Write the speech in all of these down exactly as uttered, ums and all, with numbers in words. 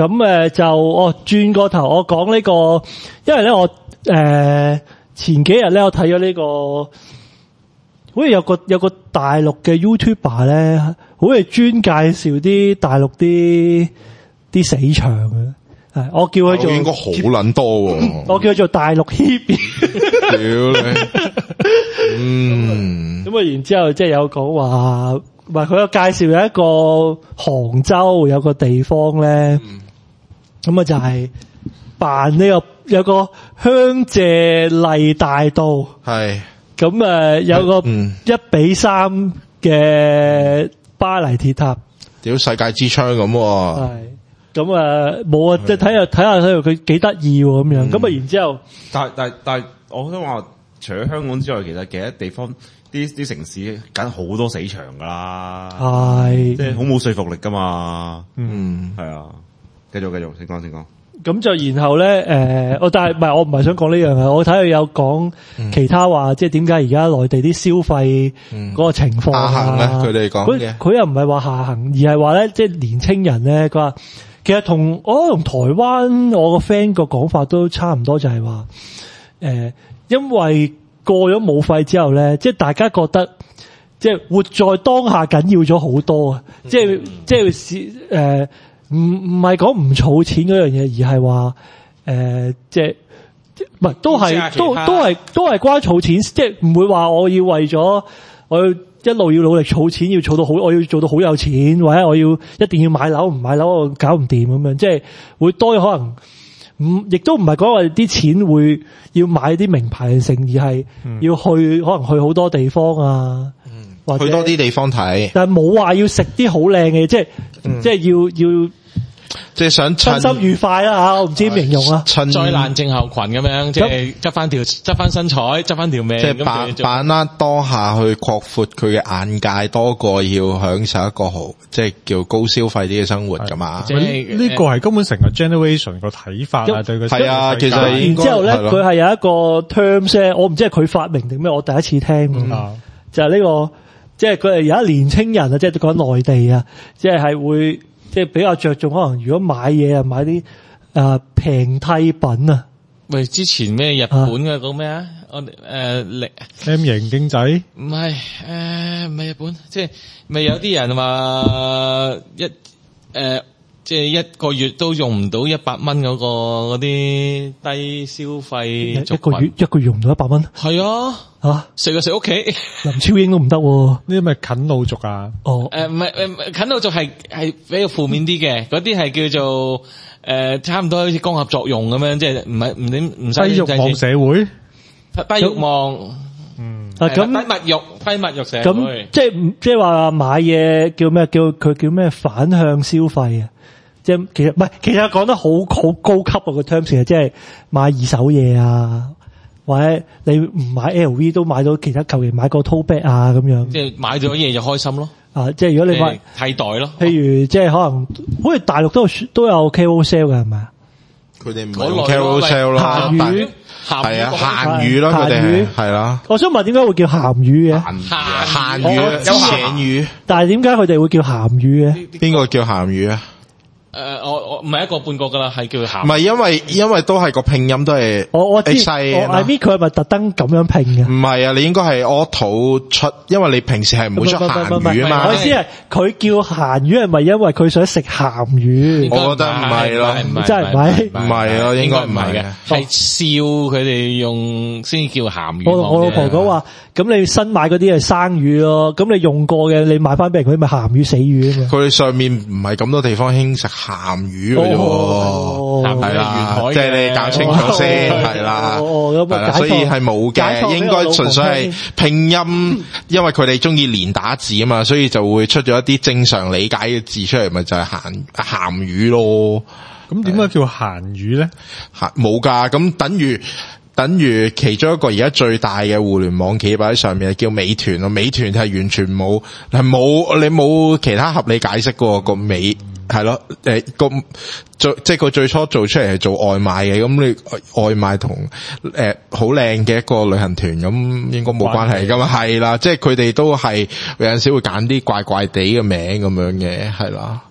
咁誒就我轉個頭，我講呢個，因為咧我誒前幾日咧我睇咗呢個，好似有個有個大陸嘅 YouTuber 咧，好似專介紹啲大陸啲啲死場嘅。係，我叫佢做應該好撚多喎。 我叫佢做大陸 Hebe。 屌你！嗯。 咁啊，然之後即係有講話，唔係佢有介紹有一個杭州有個地方咧，咁啊、嗯、就係辦呢個有個香榭麗大道，係咁誒有個一比三嘅巴黎鐵塔， 屌世界之窗咁喎。係。 咁啊冇啊，即係睇下睇下睇下佢幾得意喎咁樣。咁啊、嗯、然之後， 但但但我想話，除咗香港之外，其實其他地方啲啲城市梗好多死場噶啦，係即係好冇說服力噶嘛。嗯，係啊，繼續繼續，請講請講。咁就然後咧，誒、呃，我但係唔係我唔係想講呢樣啊，我睇佢有講其他話，嗯、即係點解而家內地啲消費嗰個情況啊？下行咧，佢哋講嘅，佢又唔係話下行，而係話咧，即係年青人咧，佢話。其實同我同台灣我個 friend 個講法都差唔多，就係話誒，因為過咗武肺之後咧，即係大家覺得即係活在當下緊要咗好多啊！即係即係誒，唔唔係講唔儲錢嗰樣嘢，而係話誒，即係唔係都係都都係都係關儲錢，即係唔會話我要為咗我要。一路要努力儲錢，要儲到好，我要做到好有錢，或者我要一定要買樓，唔買樓我搞唔掂咁樣，即係會多可能，唔亦都唔係講話啲錢會要買啲名牌嘅成，而係要去、嗯、可能去好多地方啊，嗯、或者去多啲地方睇，但係冇話要食啲好靚嘅，即係、嗯、即係要要。即係想身心愉快啦吓，我唔知點形容啊。 災難症候群咁樣，即係執翻條執翻身材，執翻條命。 即係把把握當下去擴闊佢嘅眼界，多過要享受一個好即係叫高消費啲嘅生活噶嘛。 即係呢個係根本成個 generation 個睇法啊，對佢係啊，其實然之後咧，佢係有一個 terms，我唔知係佢發明定咩，我第一次聽。嗯、就係呢、這個，即係佢係有一年青人啊，即係講內地啊，即係係會。即係比較着重，可能如果買嘢啊，買啲誒平替品啊。 喂，之前咩日本嘅嗰咩啊？我誒力 M 型經濟？ 唔係誒，唔係日本，即係咪有啲人話一誒，即係一個月都用唔到一百蚊嗰個嗰啲低消費。 一個月一個月用唔到一百蚊？ 係啊。 吓食就食屋企， 林超英都唔得，呢啲咪啃老族啊？ 哦，誒唔係誒啃老族係係比較負面啲嘅，嗰啲係叫做誒、呃、差唔多好似光合作用咁樣，即係唔係唔點唔使低欲望社會， 低欲望，嗯，啊咁低物欲低物欲社會， 咁即係即係話買嘢叫咩？叫佢叫咩？反向消費啊！即係其實唔係，其實講得好好高級啊個 terms，即係買二手嘢啊。或者你唔買 L V 都買到其他，求其買個 tote bag 啊咁樣。 即係買咗嘢就開心咯。 啊，即係如果你買替代咯。 譬如即係可能，好似大陸都有都有 K O L 嘅係咪啊？ 佢哋唔係 K O L 咯，鹹魚係啊，鹹魚咯，佢哋係啦。我想問點解會叫鹹魚嘅？鹹魚有鹹魚，但係點解佢哋會叫鹹魚嘅？邊個叫鹹魚啊？ 誒、呃，我我唔係一個半個噶啦，係叫鹹。 唔係因為因為都係個拼音都係我我知，我 I mean 佢係咪特登咁樣拼嘅？ 唔係啊，你應該係屙肚出，因為你平時係唔會出鹹魚啊嘛。 我意思係佢叫鹹魚係咪因為佢想食鹹魚？ 我覺得唔係咯， 真係唔係， 唔係咯，應該唔係嘅， 係笑佢哋用先叫鹹魚。 我我老婆講話，咁你新買嗰啲係生魚咯，咁你用過嘅你買翻俾人佢咪鹹魚死魚啊嘛。 佢哋上面唔係咁多地方興食鹹魚嘅啫，係啦，即係你搞清楚先，係啦，係啦，所以係冇嘅，應該純粹係拼音，因為佢哋中意連打字啊嘛，所以就會出咗一啲正常理解嘅字出嚟，咪就係鹹鹹魚咯。 咁點解叫鹹魚咧？ 冇噶，咁等於。等於其中一個而家最大嘅互聯網企業喺上面係叫美團咯，美團係完全冇係冇你冇其他合理解釋嘅個美係咯，誒個最即係佢最初做出嚟係做外賣嘅，咁你外賣同誒好靚嘅一個旅行團咁應該冇關係噶嘛，係啦，即係佢哋都係有陣時會揀啲怪怪地嘅名咁樣嘅，係啦。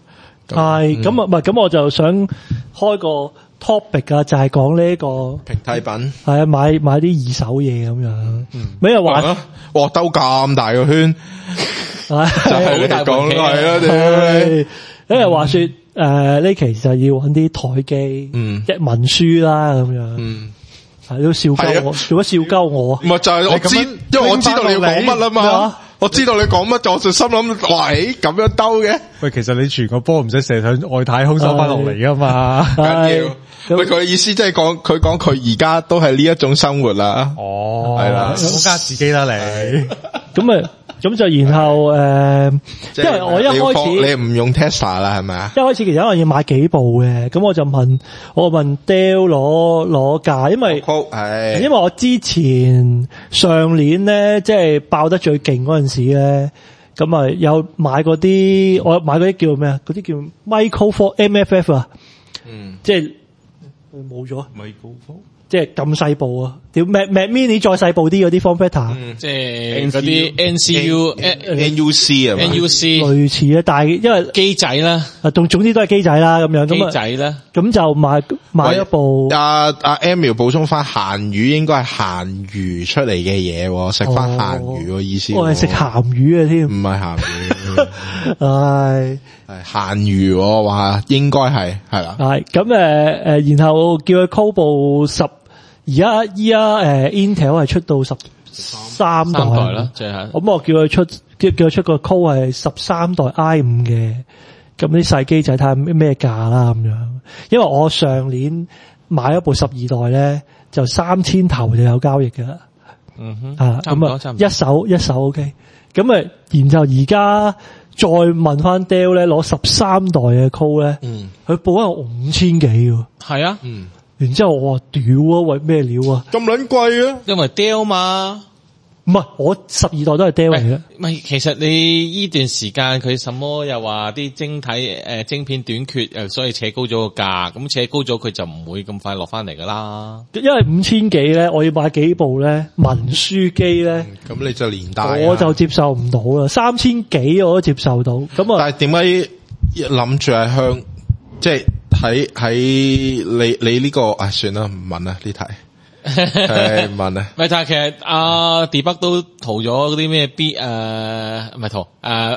係咁啊，唔係咁我就想開個 topic 啊，就係講呢個平替品， 係啊，買買啲二手嘢咁樣。咩人話？ 哇，兜咁大個圈，就係你講係啊，屌！因為話說誒呢期就要揾啲台機，嗯，一文書啦咁樣，嗯，係都笑鳩我，做乜笑鳩我？唔係就係我知，因為我知道你要講乜啦嘛。我知道你講乜，我就心諗，喂，咁樣兜嘅。 喂，其實你傳個波唔使射向外太空收翻落嚟噶嘛？ 緊要。喂，佢嘅意思即係講，佢講佢而家都係呢一種生活啦。 哦，係啦，唔好加自己啦你。 咁啊，咁就然後誒，因為我一開始你唔用 Tesla 啦，係咪啊？ 一開始其實有人要買幾部嘅，咁我就問，我問 Dell 攞攞價，因為係，因為我之前上年咧，即係爆得最勁嗰陣時咧，咁啊有買嗰啲，我買嗰啲叫咩啊？嗰啲叫 Micro Four M F F 啊，嗯，即係冇咗 Micro Four。 即係咁細部啊！屌 Mac Mac Mini 再細部啲嗰啲 form factor， 即係嗰啲 N C U、 N U C 啊 ，N U C 類似啊，但係因為機仔啦， 啊，總總之都係機仔啦咁樣。 機仔啦， 咁就買買一部。 阿阿 Emil 補充翻鹹魚應該係鹹魚出嚟嘅嘢，食翻鹹魚個意思。 我係食鹹魚嘅添， 唔係鹹魚。 係係鹹魚我話應該係係啦。 係咁誒誒，然後叫佢 call 部十。而家依家誒 Intel 係出到十三代啦，即係咁我叫佢出叫叫佢出個 Core 係十三代 I 五嘅，咁啲細機仔睇下咩價啦咁樣。因為我上年買一部十二代咧，就三千頭就有交易㗎啦。 嗯哼， 啊咁啊一手一手 OK，咁啊然後而家再問翻 Dell 咧攞十三代嘅 Core 咧，嗯，佢報咗五千幾喎。 係啊， 嗯。 然之後我話屌啊，喂咩料啊？ 咁撚貴啊？ 因為 Dell 嘛， 唔係我十二代都係 Dell 嚟嘅。 唔係，其實你呢段時間佢什麼又話啲晶體誒、呃、晶片短缺，誒所以扯高咗個價，咁扯高咗佢就唔會咁快落翻嚟噶啦。 因為五千幾咧，我要買幾部咧文書機咧， 咁、嗯、你就連帶我就接受唔到啦。三千幾我都接受到，咁啊。 但係點解諗住係向即係？喺喺你你呢、這個啊算啦唔問啦呢題，係問啊。 咪但係其實阿 Debug 都塗咗嗰啲咩 B 誒唔係塗誒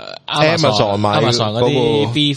Amazon 買 Amazon 嗰啲 B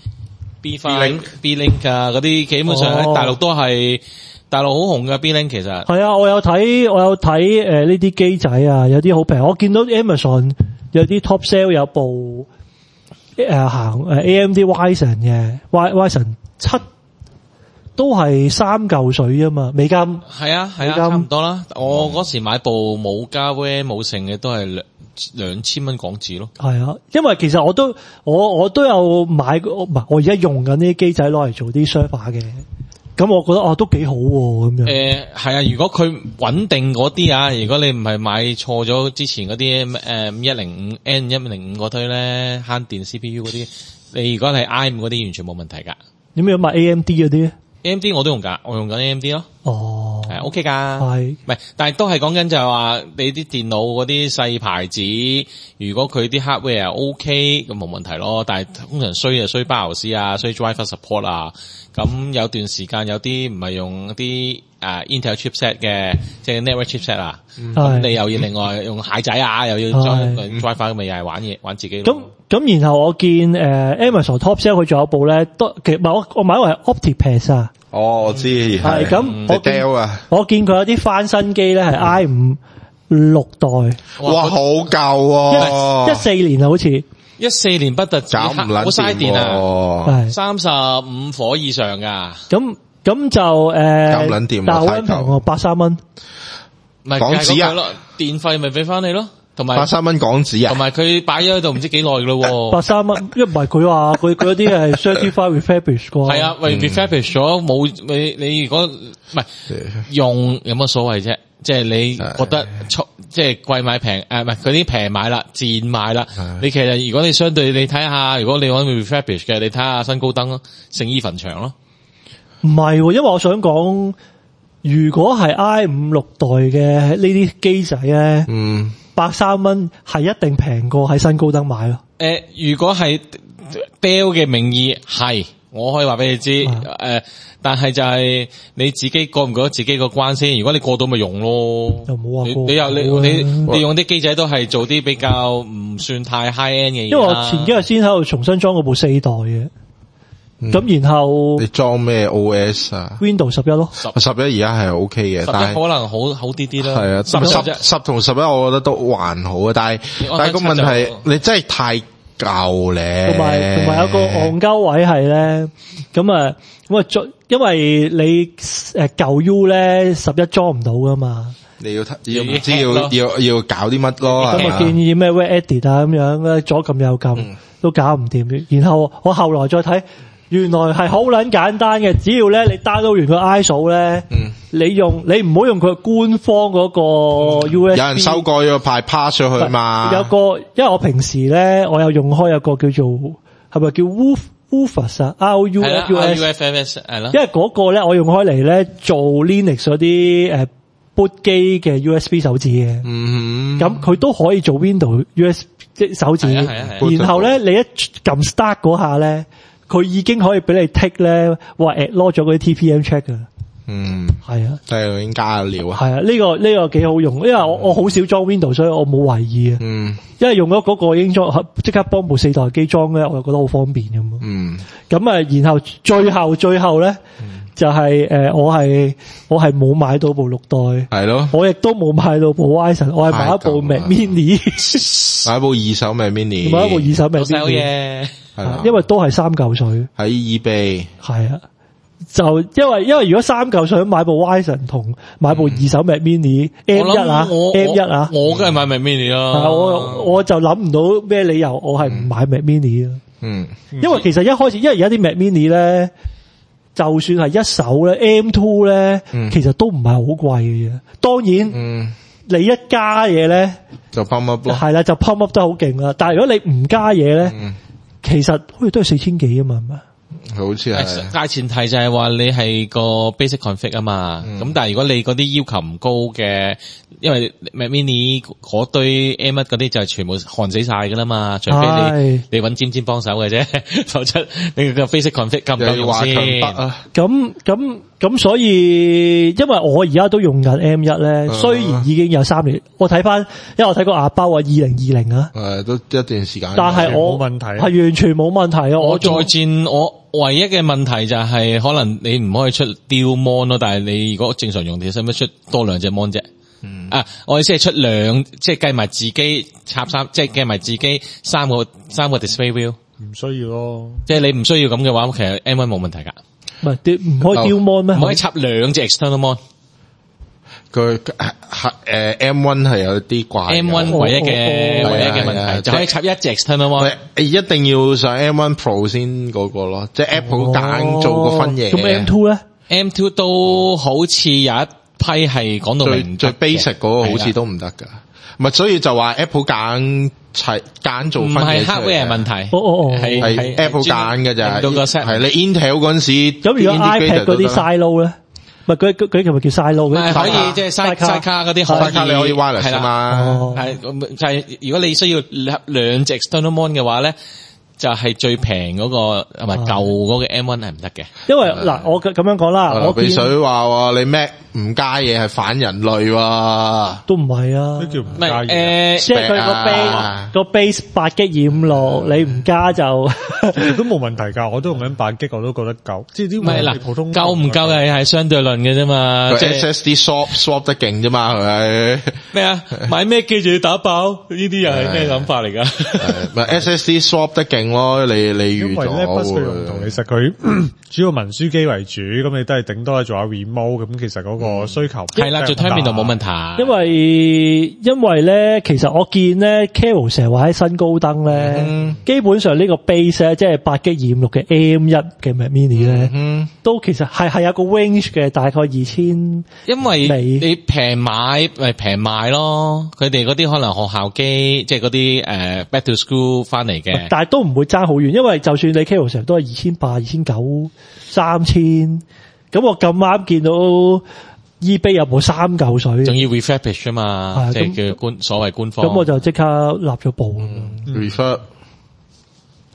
B Link B Link 啊嗰啲基本上喺大陸都係、哦、大陸好紅嘅 B Link 其實係啊，我有睇我有睇誒呢啲機仔啊，有啲好平，我見到 Amazon 有啲 top sale 有部誒、呃、行誒 A M D Ryzen 嘅 Ryzen。七都係三嚿水啊嘛，美金係啊係啊，差唔多啦。我嗰時買部冇加 RAM 冇剩嘅都係兩兩千蚊港紙咯。 係啊，因為其實我都我我都有買，唔係我而家用緊啲機仔攞嚟做啲 server 嘅。咁我覺得哦都幾好咁樣。誒係啊，如果佢穩定嗰啲啊，如果你唔係買錯咗之前嗰啲誒五一零五 N 一零五嗰堆咧慳電 C P U 嗰啲，你如果係 I 五嗰啲完全冇問題噶。有冇買 A M D 嗰啲 ？A M D 我都用噶，我用緊 A M D 咯。 哦， 係 OK 噶， 係， 唔係，但係都係講緊就係話你啲電腦嗰啲細牌子，如果佢啲 hardware OK 咁冇問題咯。但係通常衰就衰 BIOS 啊，衰 driver support 啊。咁有段時間有啲唔係用啲誒 Intel chipset 嘅，即係 network chipset 啊。咁、嗯、你又要另外用蟹仔啊，又要裝 driver 咁咪又係玩嘢玩自己。 咁咁然後我見誒、呃、Amazon Top Sale 佢仲有部咧，都其實唔係我我買個係 Optipass 啊。 哦，我知係咁、嗯，我 Dell 啊，我見佢有啲翻新機咧係 I 五六代， 哇，好舊啊！ 一四年啊，好似一四年不特止， 搞唔撚好嘥電啊，三十五火以上噶。 咁咁就誒， 搞唔撚掂， 但係好撚平喎，八三蚊， 港紙啊，電費咪俾翻你咯。同埋八三蚊港紙啊， 同埋佢擺咗喺度唔知幾耐咯， 八三蚊，因為唔係佢話佢佢嗰啲係 certified refurbished 啩， 係啊，為 refurbished 咗冇你你如果唔係用有乜所謂啫？即係你覺得即係貴買平誒，唔係嗰啲平買啦，賤買啦。你其實如果你相對你睇下，如果你揾 refurbished 嘅，你睇下新高登咯，聖衣墳場咯。 唔係，因為我想講，如果係 I 五六代嘅呢啲機仔咧，嗯。百三蚊係一定平過喺新高登買咯。 誒、呃，如果係 Dell 嘅名義係，我可以話俾你知，誒、啊呃，但係就係你自己過唔過得自己個關先。如果你過到咪用咯， 又冇話過你又你你你，你用啲機仔都係做啲比較唔算太 high end 嘅嘢。 因為我前幾日先喺度重新裝嗰部四代嘅。咁、嗯、然後你裝咩 O S 啊 ？Windows 十一咯， 十十一而家係 OK 嘅，但係可能好好啲啲啦。 係啊，十十十同十一，我覺得都還好啊。但係但係個問題，你真係太舊咧。同埋同埋有個戇鳩位係咧，咁啊咁啊，因為你誒舊 U 咧十一裝唔到噶嘛。你要要唔知要要要，要搞啲乜咯？咁啊建議咩 Edit 啊咁樣咧，左撳右撳、嗯、都搞唔掂。然後我後來再睇。原來係好撚簡單嘅，只要咧你 download 完個 I S O 咧、嗯，你用你唔好用佢官方嗰個 U S B，、嗯、有人修改咗派 pass 上去嘛？有個，因為我平時咧我有用開有個叫做係咪叫 Woof Woofers 啊 ，R U F S 係咯，因為嗰個咧我用開嚟咧做 Linux 嗰啲誒 boot 機嘅 U S B 手指嘅，嗯，咁佢都可以做 Windows U S B 手指，然後咧你一撳 start 嗰下咧。佢已經可以俾你 tick 咧，話 at 攞咗嗰啲 T P M check 噶。嗯，係啊，即係已經加咗料啊。係啊，呢、這個呢、這個幾好用，因為我我好少裝 Windows，所以我冇懷疑啊。嗯，因為用咗嗰個已經裝，即刻幫部四代機裝咧，我就覺得好方便咁。嗯，咁啊，然後最後最後咧、嗯，就係、是、誒、呃，我係我係冇買到部六代，係咯，我亦都冇買到部 Ryzen， 我係買一部 Mac Mini， 買一部二手 Mac Mini， 買一部二手 Mac Mini。係啦，因為都係三嚿水喺 eBay。係啊，就因為因為如果三嚿水買部 Ryzen 同買部二手 Mac Mini、嗯、M 一啊 M 一啊，我梗係買 Mac Mini 啦。我我就諗唔到咩理由我係唔買 Mac Mini 啊。嗯，因為其實一開始因為而家啲 Mac Mini 咧，就算係一手咧 M 二 咧、嗯，其實都唔係好貴嘅嘢。當然，嗯，你一加嘢咧就 pump up 咯，係啦，就 pump up 得好勁啦。但係如果你唔加嘢咧，嗯，其實好似都係四千幾啊嘛，係嘛？好似係。大前提就係話你係個 basic config 啊嘛，咁、嗯、但係如果你嗰啲要求唔高嘅，因為 Mac Mini 嗰堆 M 一嗰啲就係全部焊死晒噶啦嘛，除非你你揾尖尖幫手嘅啫，否則你個 basic config 夠唔夠用先？咁咁咁，所以因為我而家都用緊 M 一咧，雖然已經有三年，我睇翻，因為我睇過阿包啊，二零二零啊，誒，都一段時間，但係我冇問題，係完全冇問題啊！我再戰，我唯一嘅問題就係可能你唔可以出 Dual Mon 咯，但係你如果正常用，你使唔使出多兩隻 Mon 啫？嗯，啊，我意思係出兩，即係計埋自己插三，即係計埋自己三個三個 Display View，唔需要咯。即係你唔需要咁嘅話，其實 M 一冇問題噶。唔係，唔可以 Dual Mon 咩？唔可以插兩隻 External Mon。佢係誒 M 一 係有啲怪 ，M 一 唯一嘅唯一嘅問題就可以插一隻 External Mon。一定要上 M 一 Pro 先嗰個咯，即係 Apple 揀做個分野。咁 M 二 咧 ？M 二都好似有一批係講到明最 basic 嗰個好似都唔得噶，唔係，所以就話 Apple 揀齊揀做分野。唔係 hardware 問題，係係 Apple 揀嘅咋，係你 Intel 嗰陣時。咁如果 iPad 嗰啲 silo 咧？唔係佢佢佢係咪叫 silo 嘅？可以即係 side side 卡嗰啲可以，卡你可以 wireless 啊嘛。係就係如果你需要兩隻 external mon 嘅話咧，就係最平嗰個係咪舊嗰個 M 一 係唔得嘅。因為嗱，我咁樣講啦，我俾水話你 Mac 唔加嘢係反人類喎，都唔係啊。咩叫唔加嘢？誒，即係佢個 base 個 base 八 G 二五六，你唔加就都冇問題㗎。我都用緊八 G，我都覺得夠。即係啲唔係嗱，普通夠唔夠係係相對論嘅啫嘛。即係 S S D swap swap 得勁啫嘛，係咪？咩啊？買咩機就要打爆？呢啲又係咩諗法嚟㗎？唔係 S S D swap 得勁咯，你你預咗。因為咧，不需用同其實佢主要文書機為主，咁你都係頂多係做下 remote，咁其實嗰個需求係啦，做 terminal 度冇問題。因為因為咧，其實我見咧 Carol 成日話喺新高登咧、嗯，基本上呢個 base 咧，即係八 G 二五六嘅 M 一嘅 Mac Mini 咧、嗯，都其實係係有個 range 嘅，大概二千。因為你平買咪平賣咯，佢哋嗰啲可能學校機，即係嗰啲誒 back to school 翻嚟嘅，但係都唔會爭好遠，因為就算你 Carol 成日都係二千八、二千九、三千。咁我咁啱見到 eBay 有冇三嚿水，仲要 refurbish 啊嘛，即係叫官所謂官方。咁我就即刻立咗部。refurb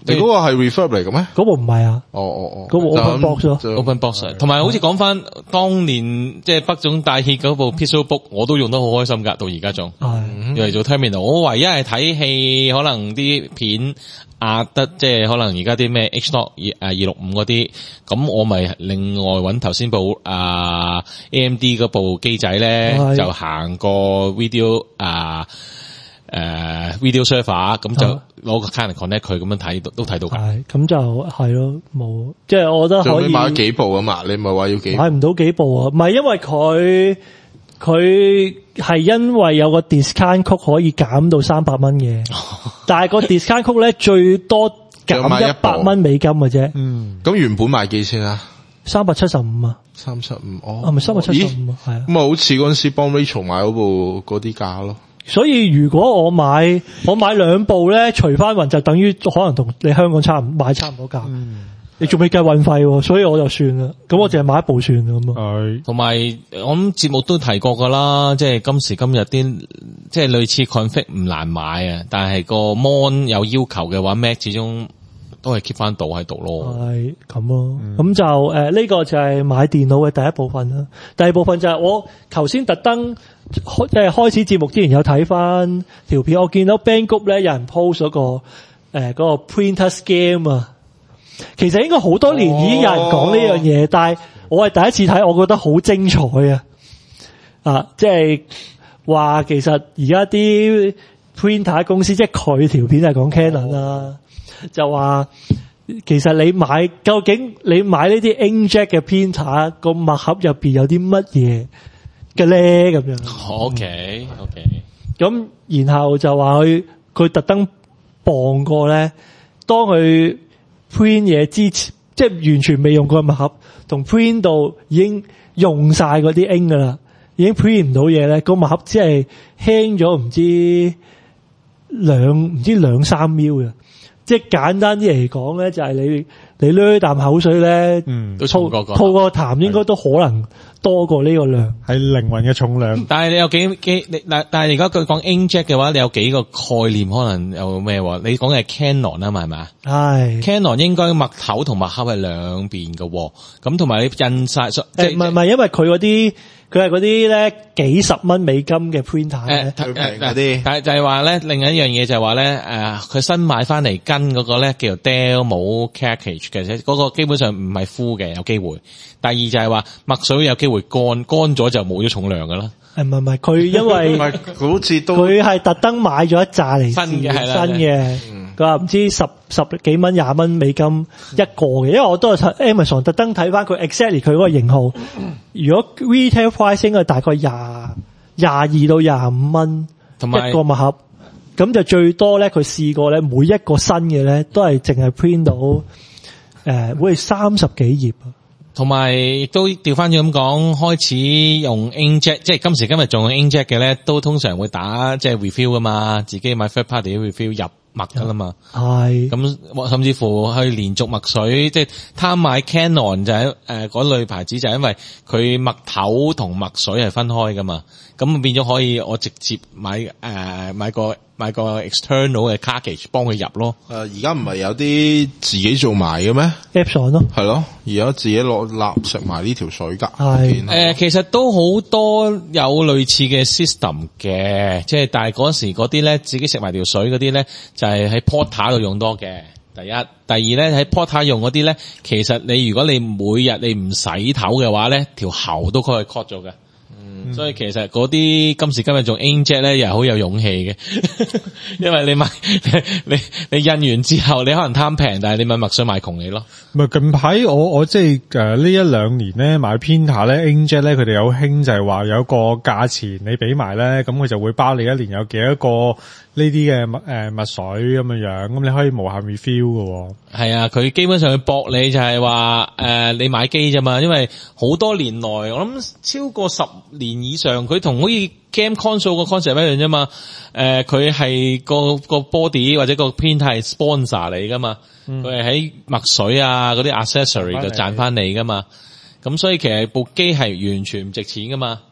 你嗰個係 refurb 嚟嘅咩？ 嗰部唔係啊。 哦哦哦， 嗰部 open box 咯 ，open box。同埋好似講翻當年即係北總大 hit 嗰部 Pixel Book，我都用得好開心噶，到而家仲。係。用嚟做 terminal，我唯一係睇戲，可能啲片壓得即係可能而家啲咩 H 二誒二六五嗰啲，咁我咪另外揾頭先部啊 A M D 嗰部機仔咧，就行個 video 啊。誒、uh, video server 咁就攞個 card connect 佢咁樣睇都睇到㗎。係咁就係咯，冇即係我覺得可以。最尾買咗幾部啊嘛？你唔係話要幾部？買唔到幾部啊？唔係因為佢佢係因為有個 discount code 可以減到三百蚊嘅，但係個 discount code 咧最多減一百蚊美金嘅啫。嗯，咁原本賣幾錢啊？三百七十五啊。三七五哦，係咪三百七十五啊？係啊。咁啊，好似嗰陣時幫 Rachel 買嗰部嗰啲價咯。所以如果我買我買兩部咧，除翻運就等於可能同你香港差唔買差唔多價。嗯，你仲未計運費，所以我就算啦。咁我淨係買一部算啦咁啊。係。同埋我諗節目都提過噶啦，即係今時今日啲即係類似 config 唔難買啊，但係個 mon 有要求嘅話 Mac 始終都係 keep 翻到喺度咯。係咁咯。咁、嗯、就誒呢、呃這個就係買電腦嘅第一部分啦。第二部分就係我頭先特登。即係開始節目之前有睇翻條片，我見到 Banggood 咧有人 post 嗰、那個誒嗰、呃那個 printer scam 啊，其實應該好多年已經有人講呢樣嘢，但係我係第一次睇，我覺得好精彩啊！啊，即係話其實而家啲 printer 公司，即係佢條片係講 Canon 啦，就話其實你買究竟你買呢啲 inkjet 嘅 printer 個墨盒入邊有啲乜嘢嘅咧咁樣 ，OK OK，咁然後就話佢佢特登磅過咧，當佢 print 嘢之前，即係完全未用過墨盒，同 print 到已經用晒嗰啲 ink 噶啦，已經 print 唔到嘢咧，個墨盒只係輕咗唔知兩唔知兩三秒嘅，即係簡單啲嚟講咧，就係你你捋啖口水咧，嗯，都吐吐個痰應該都可能多過呢個量，係靈魂嘅重量。但係你有幾幾你嗱？但係而家佢講 inkjet 嘅話，你有幾個概念可能有咩？你講嘅係 Canon 啊嘛，係咪？係 Canon 應該墨頭同墨盒係兩邊嘅，咁同埋你印晒，即係唔係唔係，因為佢嗰啲佢係嗰啲咧幾十蚊美金嘅 printer 咧，最平嗰啲。但係就係話咧，另一樣嘢就係話咧，誒，佢新買翻嚟跟嗰個咧叫做 Delmo cartridge 嘅，即係嗰個基本上唔係 full 嘅，有機會。第二就係話墨水有機會乾，乾咗就冇咗重量噶啦。誒，唔係唔係，佢因為佢好似都佢係特登買咗一紮嚟新嘅，新嘅。佢話唔知十十幾蚊、廿蚊美金一個嘅，因為我都係 Amazon 特登睇翻佢 exactly 佢嗰個型號。如果 retail price 應該大概廿廿二到廿五蚊一個墨盒，咁就最多咧。佢試過咧，每一個新嘅咧都係淨係 print 到誒、呃，會係三十幾頁啊。同埋亦都調翻轉咁講，開始用 inkjet，即係今時今日仲用 inkjet 嘅咧，都通常會打即係 refill 噶嘛，自己買 third party refill 入墨噶啦嘛。係咁，甚至乎去連續墨水，即係貪買 Canon 就係誒嗰類牌子，就係因為佢墨頭同墨水係分開噶嘛，咁變咗可以我直接買誒、呃、買個買個 external 嘅 cartridge 幫佢入咯。誒，而家唔係有啲自己做埋嘅咩 Epson 咯？係咯，而家自己落納食埋呢條水噶。係誒、呃，其實都好多有類似嘅 system 嘅，即係但係嗰時嗰啲咧自己食埋條水嗰啲咧，就係喺 porter 度用多嘅。第一，第二咧喺 porter 用嗰啲咧，其實你如果你每日你唔洗頭嘅話咧，條喉都可以 cut 咗嘅。嗯、所以其實嗰啲今時今日仲 inkjet 咧，又係好有勇氣嘅，因為你買你你印完之後，你可能貪平，但係你買墨水賣窮你咯。唔係近排我我即係誒呢一兩年咧買 printer 咧 inkjet 咧，佢哋有興就係話有個價錢你俾埋咧，咁佢就會包你一年有幾多個呢啲嘅墨誒墨水咁樣樣，咁你可以無限 refill 嘅。係啊，佢基本上去搏你就係話誒你買機啫嘛，因為好多年來我諗超過十年以上，佢同好似 game console 個 concept 一樣啫嘛。誒佢係個個 body 或者個 printer 係 sponsor 你噶嘛，佢係喺墨水啊嗰啲 accessory 就賺翻你噶嘛。咁所以其實部機係完全唔值錢噶嘛。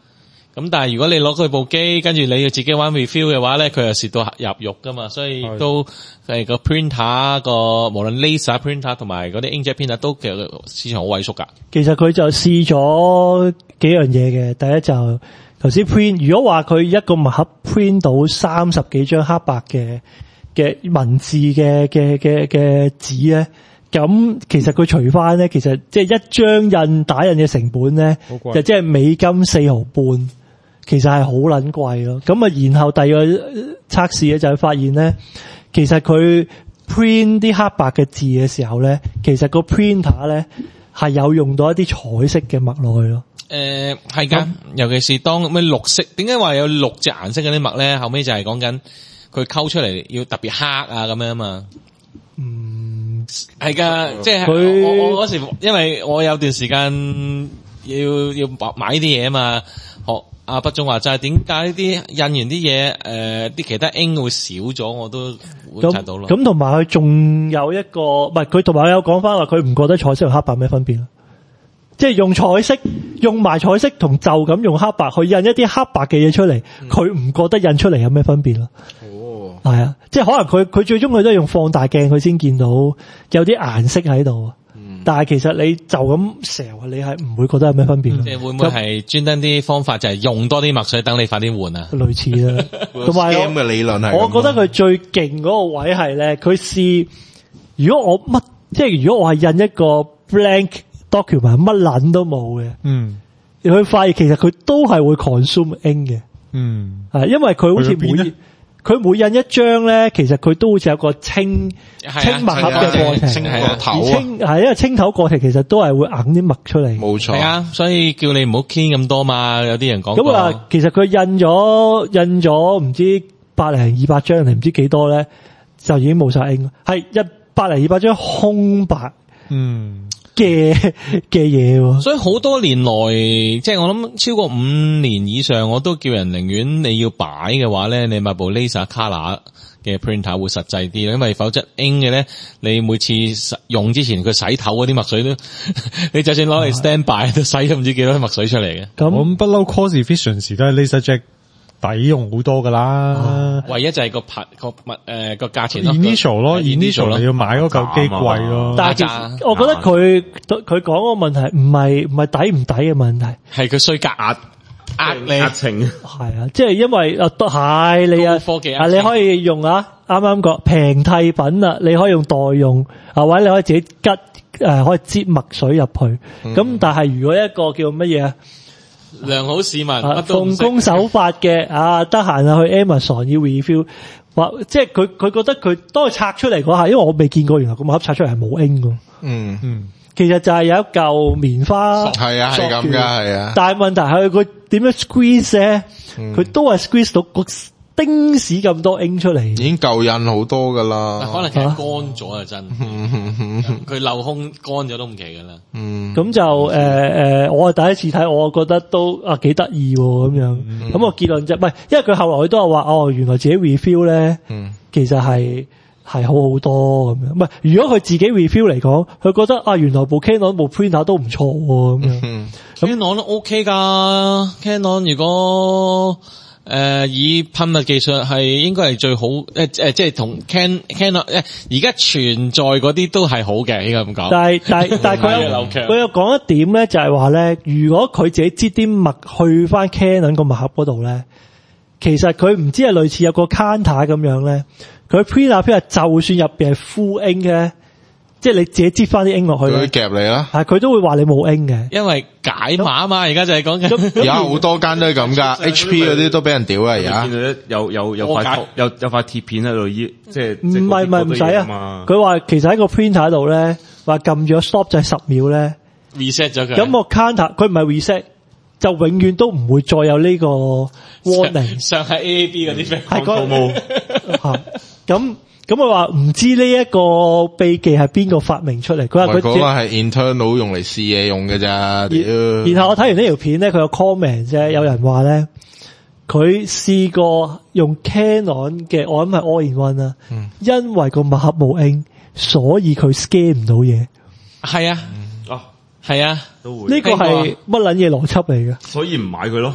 咁但係如果你攞佢部機，跟住你要自己玩 refill 嘅話咧，佢又蝕到入肉噶嘛，所以都係個 printer 個無論 laser printer 同埋嗰啲 inkjet printer 都其實市場好萎縮噶。 其實佢就試咗幾樣嘢嘅，第一就頭先 print， 如果話佢一個墨盒 print 到三十幾張黑白嘅嘅文字嘅嘅嘅嘅紙咧。咁其實佢除翻咧，其實即係一張印打印嘅成本咧，就即係美金四毫半，其實係好撚貴咯。咁啊，然後第二個測試咧就係發現咧，其實佢 print 啲黑白嘅字嘅時候咧，其實個 printer 咧係有用到一啲彩色嘅墨落去咯。 誒係㗎，尤其是當咩綠色，點解話有六隻顏色嗰啲墨咧？後尾就係講緊佢溝出嚟要特別黑啊咁樣啊嘛。嗯。係噶，即係我我嗰時，因為我有段時間要要買啲嘢啊嘛，學阿畢總話齋，點解啲印完啲嘢誒，啲、呃、其他 ink 會少咗，我都會察到咯。 咁同埋佢仲有一個，唔係佢同埋有講翻話，佢唔覺得彩色同黑白咩分別咯？即係用彩色，用埋彩色同就咁用黑白去印一啲黑白嘅嘢出嚟，佢唔、嗯、覺得印出嚟有咩分別咯？哦，係啊，即係可能佢佢最終佢都係用放大鏡佢先見到有啲顏色喺度，嗯、但係其實你就咁成，你係唔會覺得有咩分別咯？ 即係會唔會係專登啲方法就係用多啲墨水等你快啲換啊？ 類似啦，同埋咁嘅理論係， 我覺得佢最勁嗰個位係咧，佢試如果我乜即係如果我係印一個 blank document 乜撚都冇嘅，嗯，你會發現其實佢都係會 consume ink 嘅，嗯，係因為佢好似每佢每印一張咧，其實佢都好似有個清清墨盒嘅過程， 清頭清係因為清頭過程其實都係會揞啲墨出嚟， 冇錯， 係啊，所以叫你唔好 clean 咁多嘛，有啲人講咁啊，其實佢印咗印咗唔知百零二百張定唔知幾多咧，就已經冇晒 ink，係一百零二百張空白，嗯。嘅嘅嘢， 所以好多年來，即係我諗超過五年以上，我都叫人寧願你要擺嘅話咧，你買部 laser color 嘅 printer 會實際啲，因為否則 ink 嘅咧，你每次用之前佢洗頭嗰啲墨水都，你就算攞嚟 stand by 都洗都唔知幾多墨水出嚟嘅。 咁不嬲 cost efficiency 都係 laser jet。抵用好多噶啦、哦， 唯一就係個牌個物誒個價錢 initial 咯 ，initial 你要買嗰嚿機貴咯。 但係其實我覺得佢佢講個問題唔係唔係抵唔抵嘅問題， 係佢衰格壓壓你壓情。 係啊，即係因為啊都係你啊科技啊你可以用啊啱啱講平替品啊，你可以用代用啊，或者你可以自己吉誒、呃、可以擠墨水入去。咁、嗯、但係如果一個叫乜嘢啊？ 良好市民， 啊、奉公守法嘅啊，得閒啊去 Amazon 要 review， 或即係佢佢覺得佢當佢拆出嚟嗰下，因為我未見過，原來個盒拆出嚟係冇 ink 㗎。嗯嗯，其實就係有一嚿棉花， 係啊係咁噶，係啊。 但係問題係佢點樣 squeeze 咧？佢、嗯、都係 squeeze 到個丁屎咁多 ink 出嚟，已經夠印好多噶啦。 可能其實乾咗啊，真。佢漏空乾咗都唔奇噶啦。嗯， 咁就誒誒、呃，我係第一次睇，我覺得都啊幾得意咁樣。咁、嗯、我結論就唔係，因為佢後來佢都係話哦，原來自己 refill 咧，嗯，其實係係好好多咁樣。唔係，如果佢自己 refill 嚟講，佢覺得啊，原來部 Canon 部 printer 都唔錯咁樣。 嗯，咁 Canon 都 OK 噶 ，Canon 如果。誒、呃，以噴墨技術係應該係最好，誒、呃、誒，即係同 Can Canon 誒，而家存在嗰啲都係好嘅，應該咁講。 但係但係但係佢有佢有講一點咧，就係話咧，如果佢自己擠啲墨去翻 Canon 個墨盒嗰度咧，其實佢唔知係類似有個 counter 咁樣咧，佢 print 啊 print 啊，就算入邊係 full ink 嘅。即係你自己擠翻啲 ink 落去， 佢夾你啦， 係佢都會話你冇 ink 嘅， 因為解碼啊嘛，而家就係講緊， 而家好多間都係咁噶，H P 嗰啲都俾人屌啊，而家有有有塊有有塊鐵片喺度依，即係唔係唔係唔使啊，佢話其實喺個 printer 度咧，話撳住個 stop 就係十秒咧 reset 咗佢， 咁個 counter 佢唔係 reset，就永遠都唔會再有呢個 warning， 上係 A A B 嗰啲咩？ 係個咁。咁佢話唔知呢一個秘技係邊個發明出嚟？佢話佢嗰個係 internal 用嚟試嘢用嘅咋。 然後我睇完呢條片咧，佢有 comment 啫，有人話咧，佢試過用 Canon 嘅，我諗係 all in one 啦、嗯，因為個墨盒冇 ink，所以佢 scan 唔到嘢。 係啊，哦，係啊， 都會呢個係乜撚嘢邏輯嚟嘅？ 所以唔買佢咯。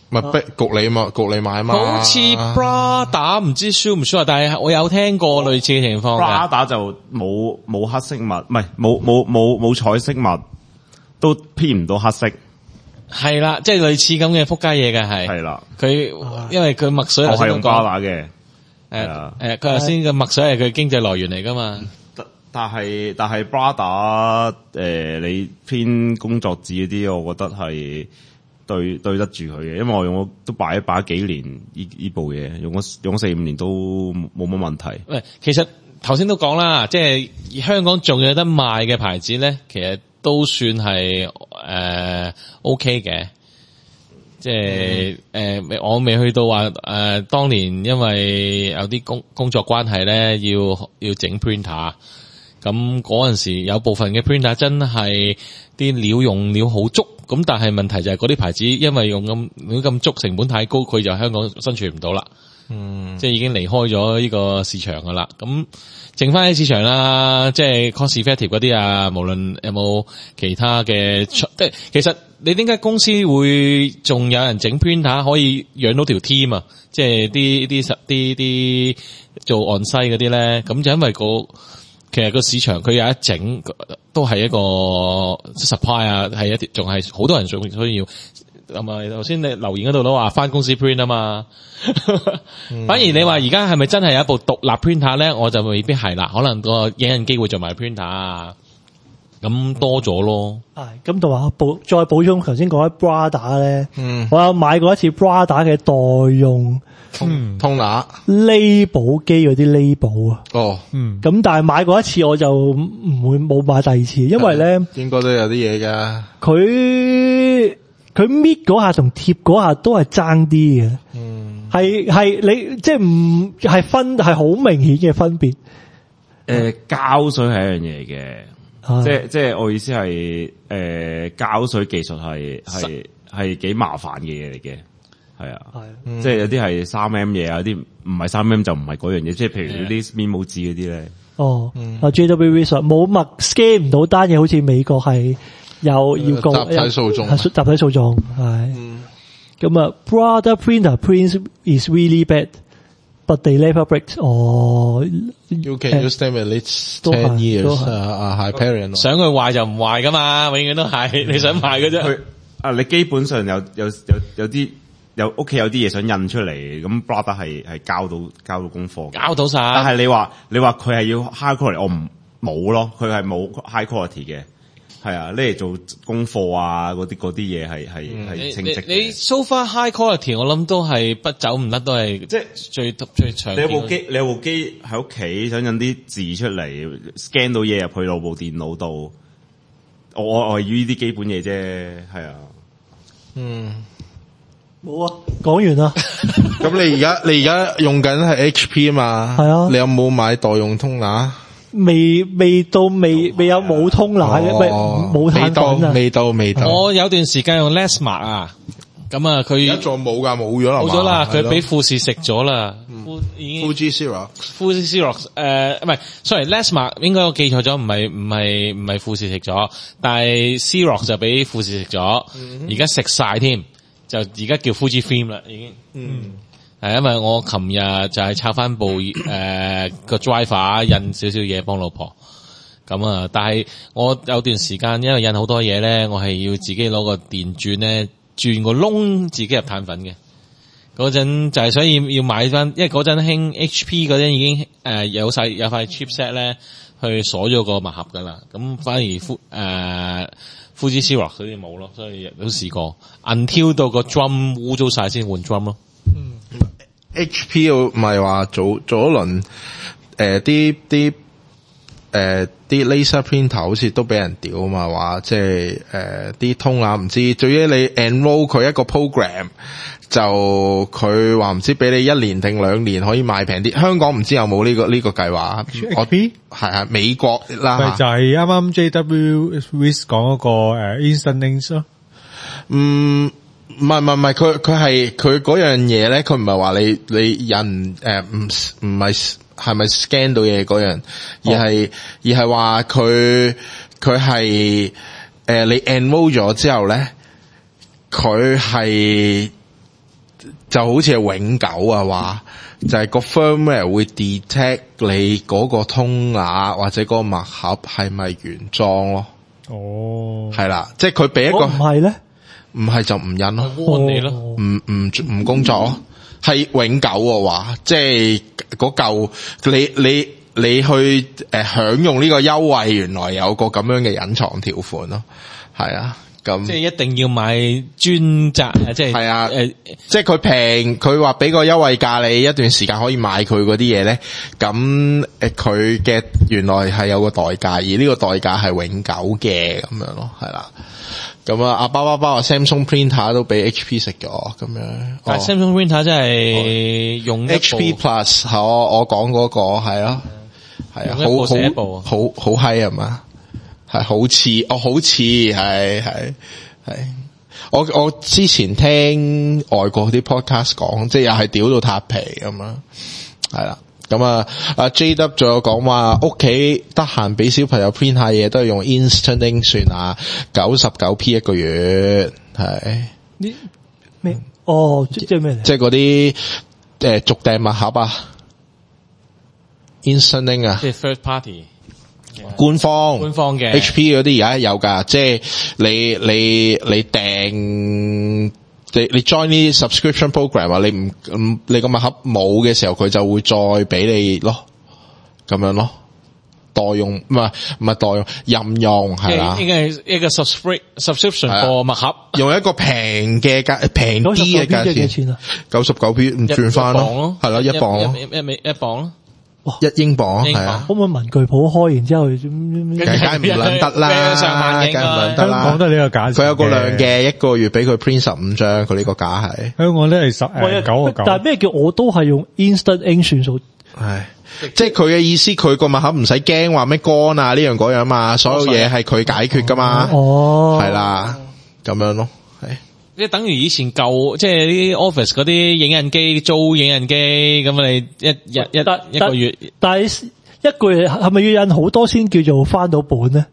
咪逼焗你嘛，焗你買嘛。 好似 Prada 唔知 sure 唔 sure，但係我有聽過類似嘅情況嘅。 Prada 就冇冇黑色襪，唔係冇冇冇冇彩色襪，都編唔到黑色。 係啦，即係類似咁嘅仆街嘢嘅係。係啦，佢因為佢墨水我係用 Prada 嘅。 誒誒，佢頭先嘅墨水係佢經濟來源嚟噶嘛？ 但係但係 Prada 誒，你編工作紙嗰啲，我覺得係對對得住佢嘅，因為我用咗都擺一擺幾年呢呢部嘢，用咗用咗四五年都冇乜問題。 喂，其實頭先都講啦，即係香港仲有得賣嘅牌子咧，其實都算係誒、呃、OK 嘅。即係誒、呃，我未去到話誒、呃，當年因為有啲工工作關係咧，要要整 printer，咁嗰陣時有部分嘅 printer 真係啲料用料好足，咁但係問題就係嗰啲牌子因為用咁料咁足，成本太高，佢就香港生存唔到啦。嗯，即係已經離開咗呢個市場噶啦。咁剩翻喺市場啦，即係 cost effective 嗰啲啊，無論有冇其他嘅，即係其實。你點解公司會仲有人整 printer 可以養到條 team 啊？即係啲啲啲啲做 on site 嗰啲咧，咁就因為個其實個市場佢有一整都係一個 supply 啊，係一啲仲係好多人仲需要。咁啊，頭先你留言嗰度都話翻公司 print 啊嘛，嗯、反而你話而家係咪真係有一部獨立 printer 咧？我就未必係啦，可能個影印機會做埋 printer 啊。咁多咗咯， 係咁同埋補再補充，頭先講開 Prada 咧， 嗯， 我有買過一次 Prada 嘅代用通通拿 label 機嗰啲 label 啊， 哦， 嗯，咁但係買過一次我就唔會冇買第二次，因為咧應該都有啲嘢噶， 佢佢搣嗰下同貼嗰下都係爭啲嘅，嗯，係係你即係唔係分係好明顯嘅分別，誒、 呃，膠水係一樣嘢嘅。即係即係我意思係誒、呃、膠水技術係係係幾麻煩嘅嘢嚟嘅，係啊，嗯、即係有啲係三 M 嘢，有啲唔係三 M 就唔係嗰樣嘢，即係譬如啲面膜紙嗰啲咧。哦， 啊 J W Research 冇默 scan 唔到單嘢，好似美國係有要告集體訴訟， 集體訴訟係。咁啊 Prada printer prints is really bad。But they never break. 哦 ，You can use them at least ten years. 啊，Hyperion。 想佢壞就唔壞噶嘛，永遠都係你想賣嘅啫。佢啊，你基本上有有有有啲有屋企有啲嘢想印出嚟，咁 Prada 係係交到交到功課， 交到晒。 但係你話你話佢係要 high quality，我唔冇咯，佢係冇 high quality 嘅。係啊，呢嚟做功課啊，嗰啲嗰啲嘢係係係清晰嘅。 你 so far high quality，我諗都係不走唔甩，都係即係最最長。 你有部機，你有部機喺屋企想印啲字出嚟 ，scan 到嘢入去到部電腦度。我我我係要呢啲基本嘢啫，係啊。 嗯， 冇啊，講完啦。 咁你而家你而家用緊係 H P 啊嘛？係啊。你有冇買代用通拿？ 未未到未未有冇通拿嘅，冇冇攤粉啊！ 未到未到。 我有段時間用 Lexmark 啊，咁啊佢而家仲冇噶，冇咗啦， 冇咗啦，佢俾富士食咗啦。 Fuji Xerox，Fuji Xerox 誒，唔係 ，sorry，Lexmark 應該我記錯咗，唔係唔係唔係富士食咗，但係 Xerox 就俾富士食咗，而家食晒添，就而家叫 Fuji Film 啦，已經。嗯。係，因為我琴日就係拆翻部誒個 driver 印少少嘢幫老婆，咁啊，但係我有段時間因為印好多嘢咧，我係要自己攞個電鑽咧鑽個窿自己入碳粉嘅，嗰陣就係所以要買翻，因為嗰陣興 H P 嗰陣已經誒、呃、有晒有塊 chipset 咧去鎖咗個墨盒噶啦，咁反而富誒 Fuji Xerox 所以冇咯，所以都試過 until 到個 drum 污糟晒先換 drum 咯。 嗯，H P 唔係話做做一輪誒啲啲誒啲 laser printer 好似都俾人屌啊嘛，話即係誒啲通啊唔知，最緊你 enroll 佢一個 program 就佢話唔知俾你一年定兩年可以賣平啲，香港唔知有冇呢、這個呢、這個計劃 ？H P 係啊，美國啦， 咪就係啱啱 J W Wiz 講嗰個誒 Instant Ink 咯， 嗯。唔係唔係唔係，佢佢係佢嗰樣嘢咧，佢唔係話你你印誒唔唔係係咪 scan 到嘢嗰樣，而係、哦、而係話佢佢係誒你 enroll 咗之後咧，佢係就好似係永久啊，話就係、是、個 firmware 會 detect 你嗰個通瓦或者嗰個墨盒係咪原裝咯。哦，係啦，即係佢俾一個唔係咧， 唔係就唔印咯， warn你咯， 唔唔唔工作咯，係永久嘅話，即係嗰嚿你你你去誒、呃、享用呢個優惠，原來有個咁樣嘅隱藏條款咯，係啊。 即係一定要買專責啊！即係係啊，誒，即係佢平，佢話俾個優惠價你一段時間可以買佢嗰啲嘢咧。咁誒，佢嘅原來係有個代價，而呢個代價係永久嘅咁樣咯，係啦。咁啊，阿包包包話 Samsung printer 都俾 H P 食咗咁樣。 但係 Samsung printer 真係用一部 H P Plus，我我講嗰個係咯，係啊，好好好好嗨係嘛？係好似，哦，好似係係係，我我之前聽外國啲 podcast 講，即係又係屌到撻皮咁樣，係啦，咁啊，阿 J W 仲有講話屋企得閒俾小朋友 print 下嘢，都係用 Instant Ink 算啊，九十九 p 一個月，係呢咩？哦，即係咩？ 即係嗰啲誒續訂墨盒啊 ，Instant Ink 啊， 即係 third party。 官方官方嘅 H P 嗰啲而家有噶，即係你你你訂你你 join 啲 subscription program 啊，你唔唔你個墨盒冇嘅時候，佢就會再俾你咯，咁樣咯，代用唔係唔係代用任用係啦， 應該係一個 subscription subscription 個墨盒， 用一個平嘅價平啲嘅價錢，九十九 p 唔轉翻咯，係咯，一磅咯， 一一一磅咯。 一英鎊係啊， 可唔可以文具鋪開然之後，梗係唔撚得啦，梗係唔撚得啦。 香港都係呢個價錢， 佢有個量嘅，一個月俾佢 print 十五張，佢呢個價係。 香港咧係十誒九個九。 但係咩叫我都係用 Instant Ink 算數？ 係，即係佢嘅意思，佢個墨盒唔使驚話咩乾啊呢樣嗰樣嘛，所有嘢係佢解決噶嘛。哦，係啦，咁樣咯，係。 即係等於以前舊，即係啲 office 嗰啲影印機租影印機，咁你一日一一個月， 但係一個月係咪要印好多先叫做翻到本咧？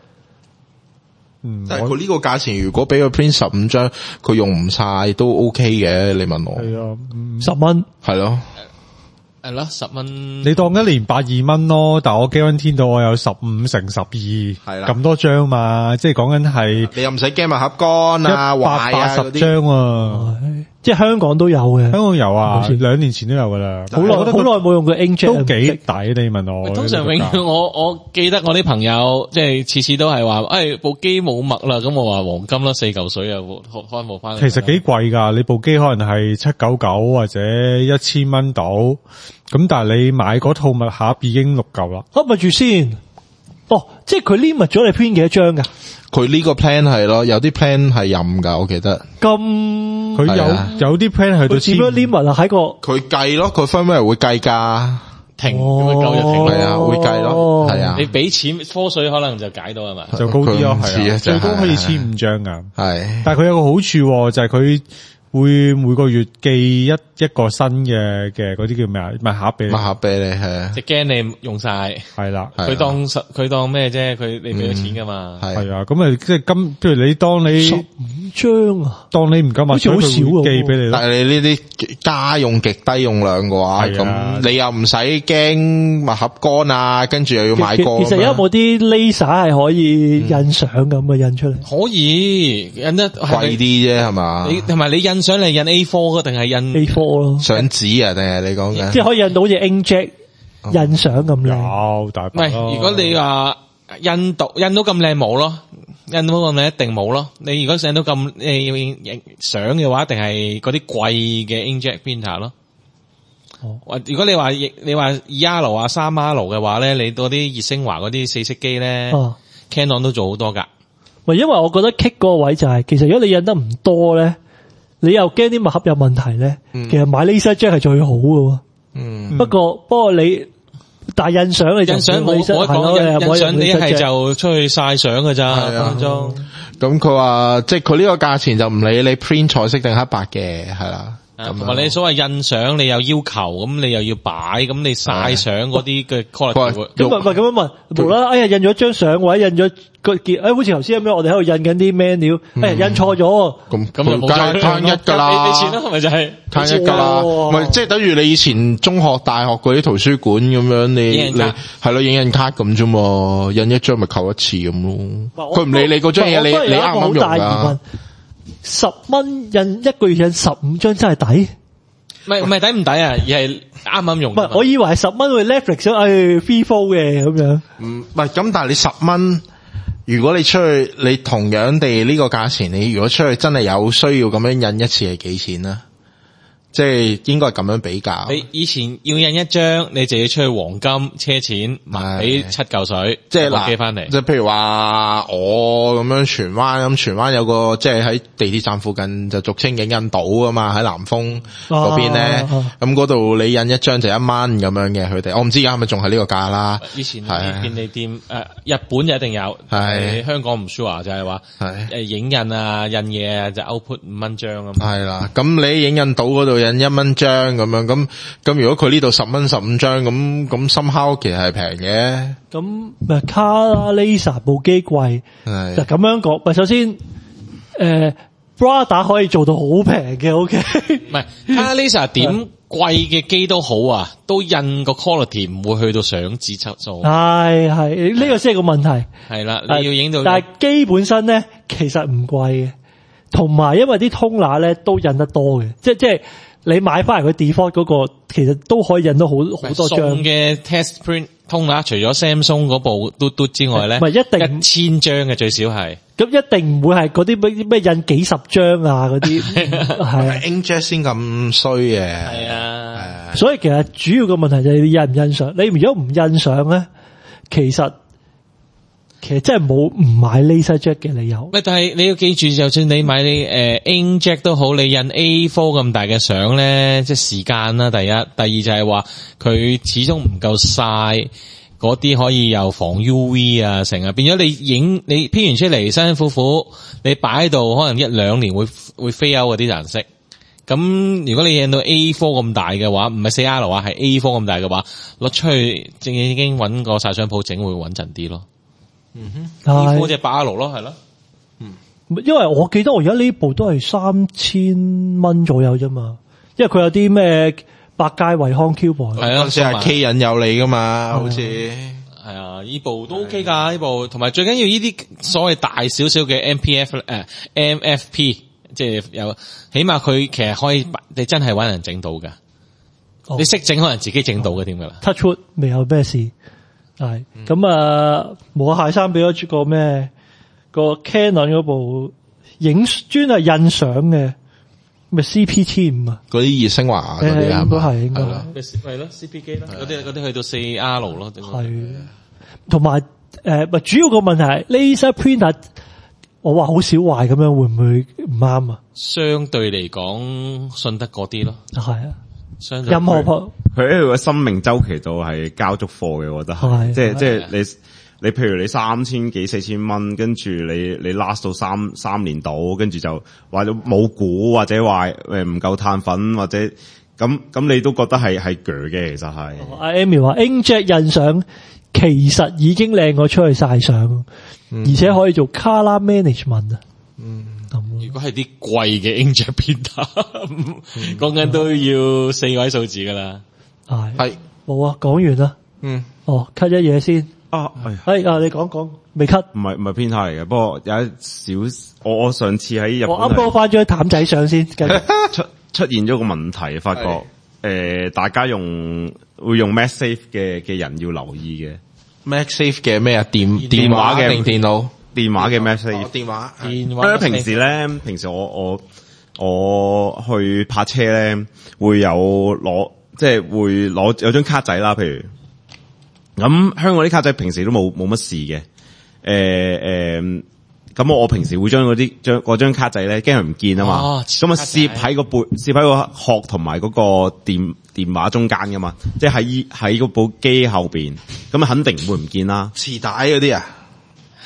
嗯，但係佢呢個價錢，如果俾佢 print 十五張，佢用唔晒都 OK 嘅。你問我係啊，十蚊係咯。 係咯，十蚊。 你當一年百二蚊咯，但係我驚天到我有十五乘十二，係啦，咁多張嘛，即係講緊係。你又唔使驚埋盒乾啊，壞啊嗰啲。一百八十張啊， 即係香港都有嘅。 香港有啊，兩年前都有噶啦。 好耐好耐冇用過 Inkjet， 都幾抵。你問我， 通常永遠我我記得我啲朋友即係次次都係話，誒部機冇墨啦，咁我話黃金啦，四嚿水啊，開冇翻。 其實幾貴噶，你部機可能係七九九或者一千蚊到。咁但係你買嗰套墨盒已經六嚿啦， 咪住先。哦，即係佢 limit 咗你 print 幾多張噶？ 佢呢個 plan 係咯，有啲 plan 係任噶，我記得。 咁佢有有啲 plan 去到千。點樣 limit 啊？喺個佢計咯，佢分咩會計噶？ 停咁咪夠就停， 係啊，會計咯，係啊。 你俾錢科水可能就解到係嘛？ 就高啲咯，係啊，最高可以千五張噶。係，但係佢有個好處就係佢。會每個月寄一一個新嘅嘅嗰啲叫咩啊？墨盒俾你， 墨盒俾你係， 即係驚你用晒， 係啦。 佢當實佢當咩啫？佢你俾咗錢噶嘛？ 係啊，咁啊，即係今，譬如你當你十五張啊， 當你唔夠墨水，佢會寄俾你。 但係你呢啲家用極低用量嘅話，咁你又唔使驚墨盒乾啊，跟住又要買過。 其實有冇啲 laser 係可以印相咁嘅印出嚟？ 可以印得貴啲啫，係嘛？ 你同埋你印。想嚟印 A 四 定係印 A 四 咯？ 相紙啊，定係你講嘅？ 即係可以印到好似 Inkjet 印相咁靚。 有大把。 唔係，如果你話印到印到咁靚冇咯，印到咁靚一定冇咯。你如果印到咁誒要影相嘅話，一定係嗰啲貴嘅 Inkjet printer 咯。哦，如果你話你話二 R 啊三 R 嘅話咧，你嗰啲熱升華嗰啲四色機咧、哦、，Canon 都做好多噶。 喂，因為我覺得 kick 嗰個位就係、是，其實如果你印得唔多咧。你又驚啲墨盒有問題咧、嗯？其實買 LaserJet 係最好嘅。嗯，不過不過你但係印相你印相冇冇得講，印印相你一係就出去晒相㗎咋。分鐘。 咁佢話即係佢呢個價錢就唔理你 print 彩色定黑白嘅，係啦。 同埋你所謂印相，你有要求，咁你又要擺，咁你晒相嗰啲嘅 quality 會咁唔係咁樣問，無啦啦，哎呀印咗張相或者印咗個件，哎好似頭先咁樣，我哋喺度印緊啲 menu，哎印錯咗， 咁咁就冇攤一噶啦， 俾錢啦，係咪就係攤一噶啦？唔係即係等於你以前中學、大學嗰啲圖書館咁樣，你你係咯影印卡咁啫嘛，印一張咪扣一次咁咯。佢唔理你嗰張嘢，你你啱唔啱用噶？ 十蚊印一個月印十五張真係抵？ 唔係唔係抵唔抵啊？而係啱啱用。唔係， 我以為係十蚊去 Netflix 哎 free flow 嘅咁樣。 唔係咁，但係你十蚊，如果你出去，你同樣地呢個價錢，你如果出去真係有需要咁樣印一次係幾錢啊？即係應該係咁樣比較。 你以前要印一張，你就要出去黃金車錢買俾七嚿水， 即係嗱， 寄翻嚟。 即係譬如話我咁樣荃灣咁，荃灣有個即係喺地鐵站附近就俗稱影印島啊嘛，喺南豐嗰邊咧，咁嗰度你印一張就一蚊咁樣嘅，佢哋我唔知而家係咪仲係呢個價啦。 以前便利店誒、呃，日本就一定有，係香港唔 sure 就係話誒影印啊印嘢啊就 output 五蚊張啊嘛。 係啦，咁你影印島嗰度印一蚊張咁樣，咁咁如果佢呢度十蚊十五張，咁咁 somehow 其實係平嘅。 咁咪卡拉 Laser 部機貴，就咁樣講。咪首先，誒、呃、，Brother 可以做到好平嘅，OK。 唔係卡拉 Laser 點貴嘅機都好啊，都印個 quality 唔會去到相紙質素。 係係呢個先係個問題。 係啦，你要影到。 但係機本身咧，其實唔貴嘅，同埋因為啲通拿咧都印得多嘅，即係即係。你買翻嚟個 default 嗰個，其實都可以印到好好多張嘅 test print 通拿，除咗 Samsung 嗰部嘟嘟之外咧， 唔係一定一千張嘅最少係， 咁一定唔會係嗰啲咩印幾十張啊嗰啲，係 inkjet 先咁衰嘅， 係啊， 所以其實主要嘅問題就係你印唔印相，你如果唔印相咧，其實。其實真係冇唔買 LaserJet 嘅理由。 喂，但係你要記住，就算你買你誒 inkjet 都好，你印 A 四 咁大嘅相咧，即係時間啦。第一，第二就係話佢始終唔夠晒，嗰啲可以又防 U V 啊，成日變咗你影你編完出嚟辛辛苦苦，你擺喺度可能一兩年會會飛歐嗰啲顏色。咁如果你印到 A 四 咁大嘅話，唔係 四 R 啊，係 A 四 咁大嘅話，攞出去正已經揾個晒相鋪整會穩陣啲咯。嗯哼，呢部隻八 R 咯，係咯， 嗯，因為我記得我而家呢部都係三千蚊左右啫嘛，因為佢有啲咩百佳惠康 Q 版， 係啊，即係 K 引有你噶嘛，好似係啊，呢部都 OK 噶，呢部同埋最緊要呢啲所謂大少少嘅 M P F 誒、呃、M F P， 即係有起碼佢其實可以，你真係搵人整到噶，哦、你識整可能自己整到嘅添噶啦 ，Touch wood 未有咩事。係咁啊！冇蟹生俾咗個咩個 Canon 嗰部影專係印相嘅，咪 C P 千五啊！ 嗰啲熱升華嗰啲啊， 應該係應該係咯 C P 機啦，嗰啲嗰啲去到四 R 咯， 係同埋誒，咪主要個問題係 laser printer，我話好少壞咁樣，會唔會唔啱啊？ 相對嚟講，信得過啲咯， 係啊。 任何佢喺佢嘅生命周期度係交足貨嘅，我覺得係，即係即係你你譬如你三千幾四千蚊，跟住你你 last 到三三年度，跟住就話咗冇鼓或者話誒唔夠碳粉或者咁咁，你都覺得係係鋸嘅，其實係。 阿 Amy 話 inkjet 印相其實已經靚過出去晒相，嗯、而且可以做 color management 啊。 嗯。如果係啲貴嘅 inkjet printer，講緊都要四位數字噶啦。 係係冇啊，講完啦。嗯，哦 cut 一嘢先。啊，係啊，你講講未 cut？唔係唔係 printer 嚟嘅，不過有一少，我我上次喺日本， 我 upload 翻張譚仔相先。 出出現咗個問題，發覺誒、呃，大家用會用 MagSafe 嘅嘅人要留意嘅。 MagSafe 嘅咩啊？電電話嘅定電腦？ 電話嘅 message， 電話， 電話。因為平時咧，平時我我我去泊車咧，會有攞，即係會攞有張卡仔啦。譬如咁，香港啲卡仔平時都冇冇乜事嘅。誒、呃、誒，咁、呃、我我平時會將嗰啲將嗰張卡仔咧，驚佢唔見啊嘛。咁啊，攝喺個背，攝喺個殼同埋嗰個電電話中間噶嘛，即係喺喺嗰部機後邊，咁啊肯定唔會唔見啦。 磁帶嗰啲啊？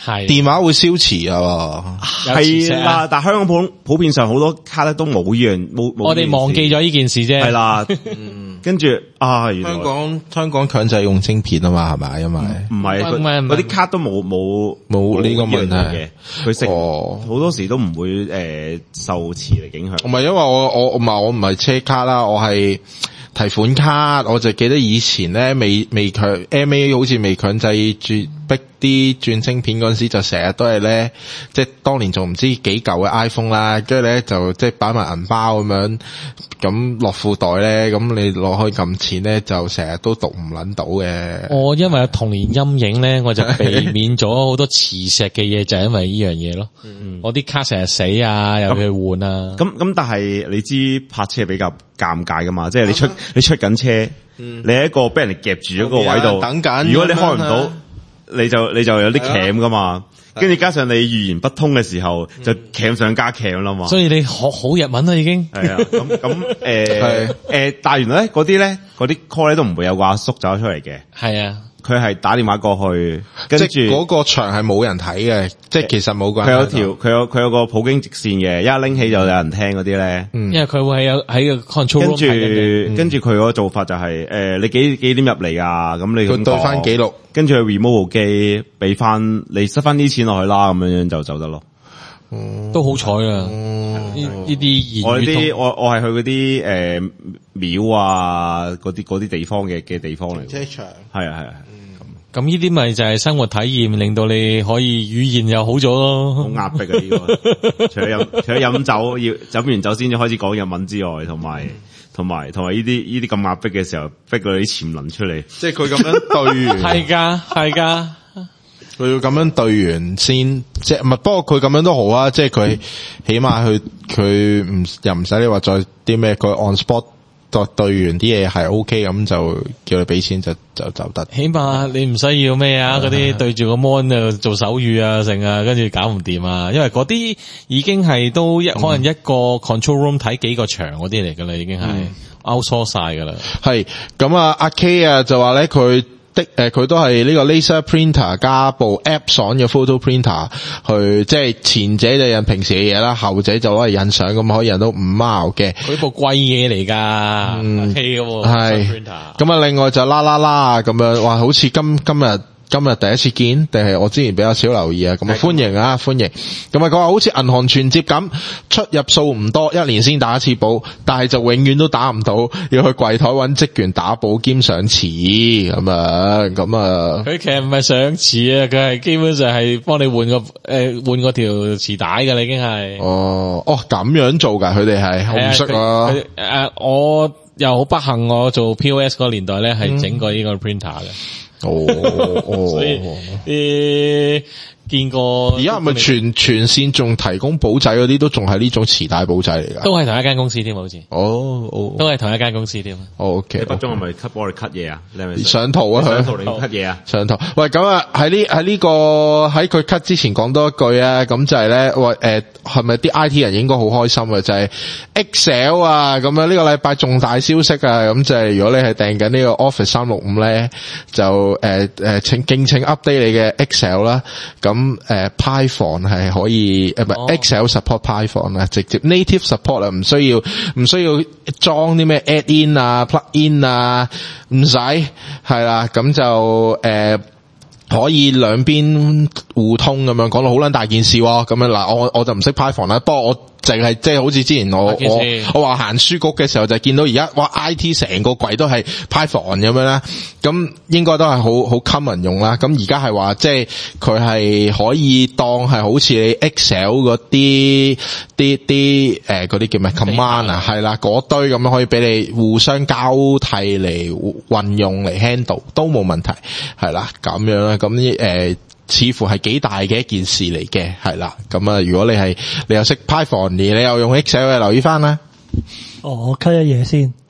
係電話會消磁啊， 係啦，但係香港普普遍上好多卡咧都冇呢樣冇冇。 我哋忘記咗呢件事啫。 係啦，跟住啊，原來香港香港強制用晶片啊嘛，係咪？因為唔係嗰啲卡都冇冇冇呢個問題嘅，佢食好多時都唔會誒受磁嚟影響。 唔係因為我我唔係我唔係車卡啦，我係提款卡，我就記得以前咧未未強 M A 好似未強制轉逼啲轉晶片嗰陣時，就成日都係咧，即係當年仲唔知幾舊嘅 iPhone 啦，跟住咧就即係擺埋銀包咁樣，咁落褲袋咧，咁你攞開撳錢咧，就成日都讀唔撚到嘅。 我因為有童年陰影咧，我就避免咗好多磁石嘅嘢，就係因為呢樣嘢咯。我啲卡成日死啊，又去換啊。 咁咁，但係你知泊車比較尷尬噶嘛？即係你出你出緊車，你喺一個俾人哋夾住咗個位度等緊， 如果你開唔到。你就你就有啲鉗噶嘛，跟住加上你語言不通嘅時候，就鉗上加鉗啦嘛。 所以你學好日文啦已經。 係啊，咁咁誒誒，但係原來咧嗰啲咧嗰啲 call 咧都唔會有個阿叔走出嚟嘅。 係啊。 佢係打電話過去，跟住嗰個場係冇人睇嘅，即係其實冇個人。 佢有條，佢有佢有個普京直線嘅，一拎起就有人聽嗰啲咧。 因為佢會喺有喺個 control room 跟住跟住佢嗰個做法就係誒，你幾幾點入嚟啊？咁你佢對翻記錄， 跟住佢 remove 部機，俾翻你塞翻啲錢落去啦，咁樣樣就走得咯。 都好彩啊！呢呢啲我啲我我係去嗰啲誒廟啊，嗰啲嗰啲地方嘅嘅地方嚟。 車場係啊係啊。 咁呢啲咪就係生活體驗，令到你可以語言又好咗咯。 好壓迫啊！呢個除咗飲除咗飲酒要飲完酒先至開始講日文之外，同埋同埋同埋呢啲呢啲咁壓迫嘅時候，逼到啲潛能出嚟。 即係佢咁樣對完， 係噶係噶， 佢要咁樣對完先，即係唔係？不過佢咁樣都好啊，即係佢起碼佢佢唔又唔使你話再啲咩，佢 on spot。對對完啲嘢係 OK 咁就叫你俾錢就就走得。 起碼你唔需要咩啊？嗰啲對住個 mon 啊做手語啊成啊，跟住搞唔掂啊！因為嗰啲已經係都一、嗯、可能一個 control room 睇幾個場嗰啲嚟噶啦，已經係 outsource 晒噶啦。係咁啊，阿 K 啊就話咧佢。的誒，佢都係呢個 laser printer 加部 Epson 嘅 photo printer 去，即係前者就印平時嘅嘢啦，後者就攞嚟印相，咁可以印到五毛嘅。 佢部貴嘢嚟噶， 嗯， 係係。咁啊，另外就啦啦啦咁樣，哇，好似今今日。今日第一次見，定係我之前比較少留意啊？咁啊，歡迎啊，歡迎！咁啊，佢話好似銀行存摺咁，出入數唔多，一年先打一次保，但係就永遠都打唔到，要去櫃台揾職員打保兼上磁咁啊，咁啊。佢其實唔係上磁啊，佢係基本上係幫你換個誒、呃、換嗰條磁帶㗎啦，已經係。 哦，哦咁樣做㗎，佢哋係，我唔識啊。 誒、呃，我又好不幸，我做 P O S 嗰個年代咧，係整過呢個 printer 嘅。 哦哦， 所以誒見過而家係咪全全線仲提供簿仔嗰啲都仲係呢種磁帶簿仔嚟噶？ 都係同一間公司添，好似哦哦， 都係同一間公司添。 O K， 你不中係咪 cut 幫我哋 cut 嘢啊？你係咪上圖啊？ 上圖你 cut 嘢啊？ 上圖。喂，咁啊喺呢喺呢個喺佢 cut 之前講多一句啊，咁就係咧，喂誒係咪啲 I T 人應該好開心啊？就係 Excel 啊，咁樣呢個禮拜重大消息啊，咁就係如果你係訂緊呢個 Office 三六五咧，就誒誒請敬請 update 你嘅 Excel 啦，咁。咁誒 Python 係可以誒唔係 Excel support Python 啊，直接 native support 啊，唔需要唔需要裝啲咩 add in 啊 plug in 啊，唔使係啦，咁就誒、呃、可以兩邊互通咁樣，講到好撚大件事喎，咁樣嗱我我就唔識 Python 啦，不過我淨係即係好似之前我我我話行書局嘅時候就見到而家哇 I T 成個櫃都係 Python 咁樣啦，咁應該都係好好 common 用啦。咁而家係話即係佢係可以當係好似你 Excel 嗰啲啲啲誒嗰啲叫咩 command 啊，係啦嗰堆咁樣可以俾你互相交替嚟運用嚟 handle 都冇問題，係啦咁樣啦，咁誒。呃似乎係幾大嘅一件事嚟嘅，係啦。咁啊，如果你係你又識 Python，你又用 Excel， 留意翻啦。 哦，我 cut 一嘢先。